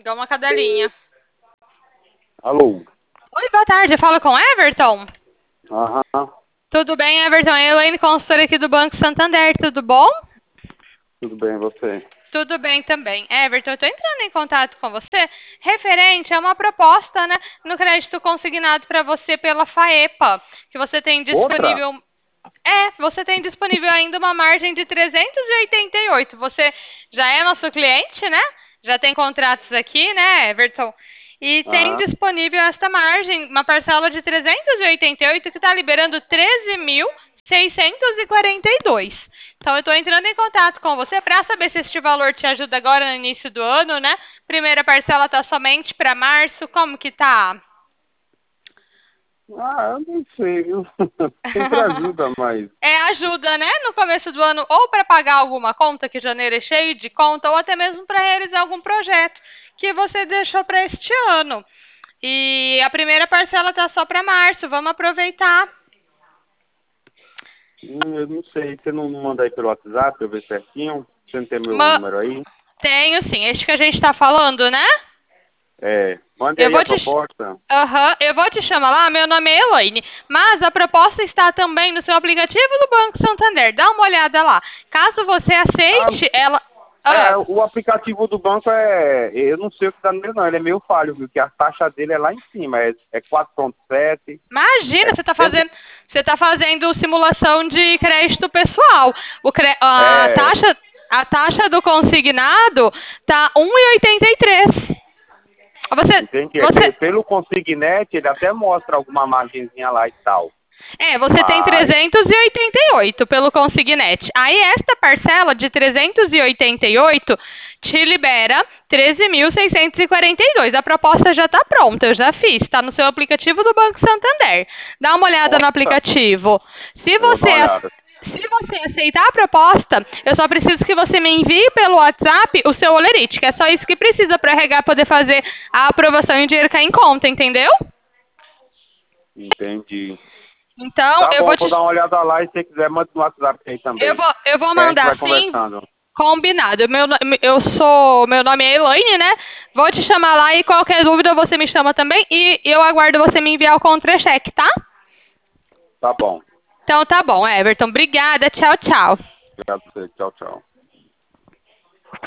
Igual uma cadelinha. Alô? Oi, boa tarde. Fala com Everton? Aham, Tudo bem, Everton? É a Elaine, consultora aqui do Banco Santander. Tudo bom? tudo bem, você? Tudo bem também. Everton, eu estou entrando em contato com você referente a uma proposta, né, no crédito consignado para você pela FAEPA, que você tem Outra? disponível. Você tem disponível ainda uma margem de 388. Você já é nosso cliente, né? Já tem contratos aqui, né, Everton? E tem Aham. disponível esta margem, uma parcela de 388 que está liberando 13.642. Então, eu estou entrando em contato com você para saber se este valor te ajuda agora no início do ano, né? Primeira parcela está somente para março. Como que tá? Eu não sei, viu? Sempre ajuda, mas... É ajuda, né? No começo do ano, ou para pagar alguma conta, que janeiro é cheio de conta, ou até mesmo para realizar algum projeto que você deixou para este ano. E a primeira parcela tá só para março. Vamos aproveitar. Eu não sei, você não manda aí pelo WhatsApp, eu ver certinho? Você não tem meu Ma- número aí? Tenho sim, este que a gente está falando, né? Mande Eu aí vou a te, proposta. eu vou te chamar lá. Meu nome é Elaine, mas a proposta está também no seu aplicativo do Banco Santander. Dá uma olhada lá. Caso você Ah, aceite, ela. Ah, o aplicativo do banco eu não sei o que dá nele não, ele é meio falho, viu? Que a taxa dele é lá em cima, é 4,7, imagina, é, você tá fazendo simulação de crédito pessoal. é, A taxa do consignado tá 1,83. Você, entende? você, Pelo Consignet, ele até mostra alguma margenzinha lá e tal, você tem mas 388 pelo Consignet. Aí esta parcela de 388 te libera 13.642. A proposta já está pronta, eu já fiz. Está no seu aplicativo do Banco Santander. Dá uma olhada no nossa, aplicativo. Se eu vou dar você, uma olhada. se você aceitar a proposta, eu só preciso que você me envie pelo WhatsApp o seu olerite, que é só isso que precisa para poder fazer a aprovação e o dinheiro cair em conta, entendeu? Entendi. Então, Tá bom, vou dar uma olhada lá e se você quiser, manda no WhatsApp aí também. eu vou E a gente mandar vai sim, conversando. combinado. Meu nome é Elaine, né? Vou te chamar lá e qualquer dúvida você me chama também e eu aguardo você me enviar o contra-cheque, tá? Tá bom. Então tá bom, Everton. Obrigada. Tchau, tchau. Obrigado a você. Tchau, tchau.